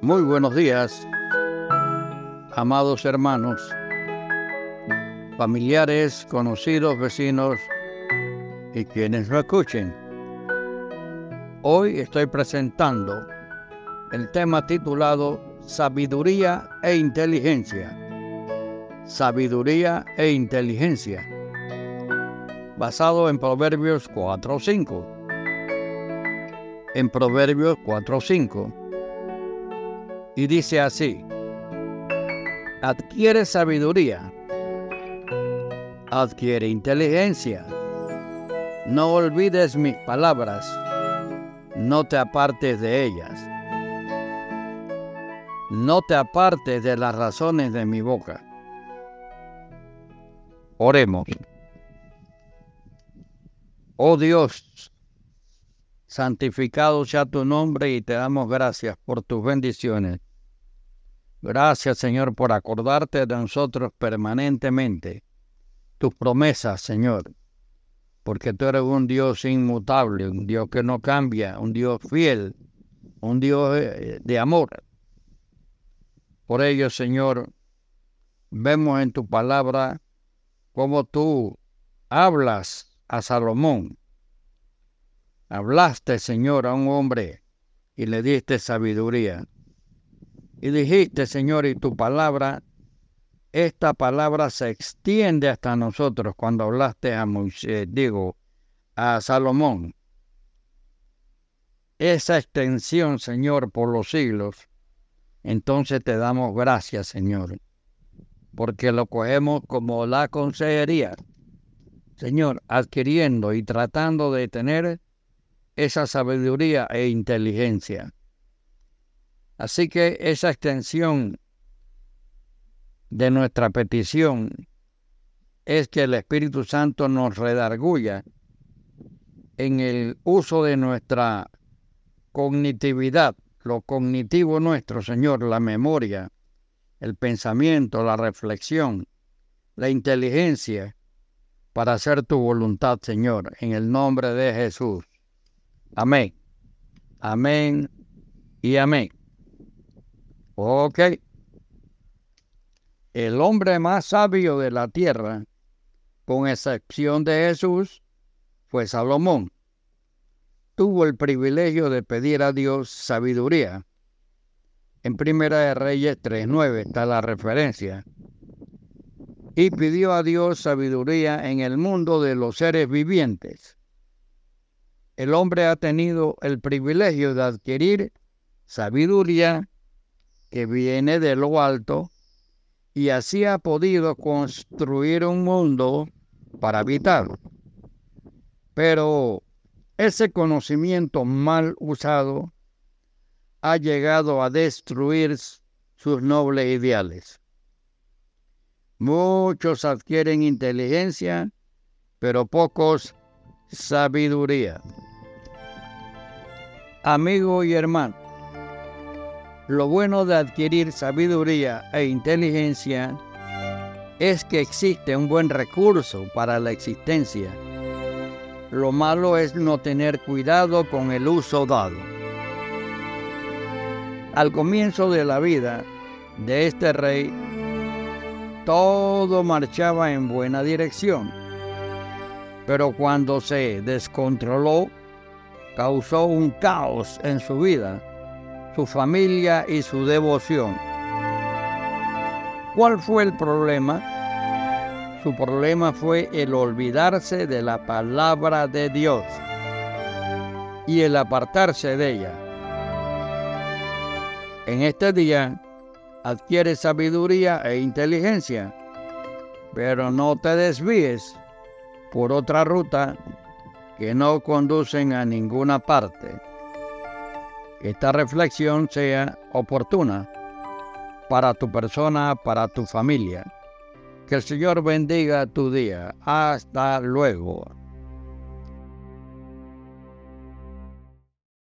Muy buenos días, amados hermanos, familiares, conocidos, vecinos y quienes lo escuchen. Hoy estoy presentando el tema titulado Sabiduría e Inteligencia. Sabiduría e Inteligencia, basado en Proverbios 4:5. En Proverbios 4:5. Y dice así: adquiere sabiduría, adquiere inteligencia, no olvides mis palabras, no te apartes de ellas, no te apartes de las razones de mi boca. Oremos. Oh Dios, santificado sea tu nombre y te damos gracias por tus bendiciones. Gracias, Señor, por acordarte de nosotros permanentemente. Tus promesas, Señor, porque tú eres un Dios inmutable, un Dios que no cambia, un Dios fiel, un Dios de amor. Por ello, Señor, vemos en tu palabra cómo tú hablas a Salomón. Hablaste, Señor, a un hombre y le diste sabiduría. Y dijiste, Señor, y tu palabra, esta palabra se extiende hasta nosotros cuando hablaste a Salomón. Esa extensión, Señor, por los siglos. Entonces te damos gracias, Señor, porque lo cogemos como la consejería, Señor, adquiriendo y tratando de tener esa sabiduría e inteligencia. Así que esa extensión de nuestra petición es que el Espíritu Santo nos redarguya en el uso de nuestra cognitividad, lo cognitivo nuestro, Señor, la memoria, el pensamiento, la reflexión, la inteligencia, para hacer tu voluntad, Señor, en el nombre de Jesús. Amén. Amén y amén. Ok. El hombre más sabio de la tierra, con excepción de Jesús, fue Salomón. Tuvo el privilegio de pedir a Dios sabiduría. En Primera de Reyes 3:9 está la referencia. Y pidió a Dios sabiduría en el mundo de los seres vivientes. El hombre ha tenido el privilegio de adquirir sabiduría que viene de lo alto y así ha podido construir un mundo para habitar. Pero ese conocimiento mal usado ha llegado a destruir sus nobles ideales. Muchos adquieren inteligencia, pero pocos sabiduría. Amigo y hermano, lo bueno de adquirir sabiduría e inteligencia es que existe un buen recurso para la existencia. Lo malo es no tener cuidado con el uso dado. Al comienzo de la vida de este rey, todo marchaba en buena dirección, pero cuando se descontroló, causó un caos en su vida, su familia y su devoción. ¿Cuál fue el problema? Su problema fue el olvidarse de la palabra de Dios y el apartarse de ella. En este día, adquiere sabiduría e inteligencia, pero no te desvíes por otra ruta que no conducen a ninguna parte. Que esta reflexión sea oportuna para tu persona, para tu familia. Que el Señor bendiga tu día. Hasta luego.